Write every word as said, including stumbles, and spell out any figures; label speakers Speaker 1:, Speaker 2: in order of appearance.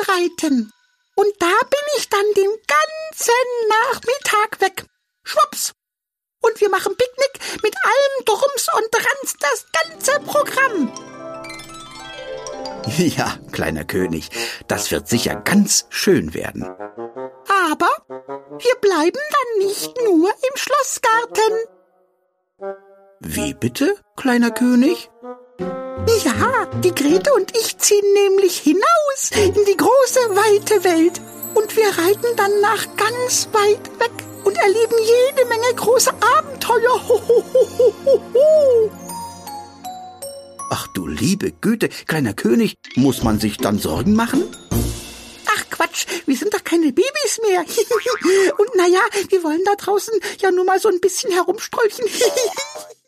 Speaker 1: ausreiten. Und da bin ich dann den ganzen Nachmittag weg. Schwupps. Und wir machen Picknick mit allem Drums und Drans, das ganze Programm.
Speaker 2: Ja, kleiner König, das wird sicher ganz schön werden.
Speaker 1: Aber wir bleiben dann nicht nur im Schlossgarten.
Speaker 2: Wie bitte, kleiner König?
Speaker 1: Ja, die Grete und ich ziehen nämlich hinaus in die große, weite Welt. Und wir reiten dann nach ganz weit weg und erleben jede Menge große Abenteuer. Ho, ho, ho, ho, ho, ho.
Speaker 2: Ach du liebe Güte, kleiner König, muss man sich dann Sorgen machen?
Speaker 1: Ach Quatsch, wir sind doch keine Babys mehr. Und naja, wir wollen da draußen ja nur mal so ein bisschen herumstrolchen.